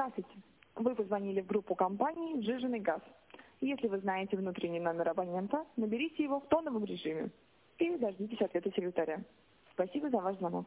Здравствуйте. Вы позвонили в группу компании «Сжиженный газ». Если вы знаете внутренний номер абонента, наберите его в тоновом режиме и дождитесь ответа секретаря. Спасибо за ваш звонок.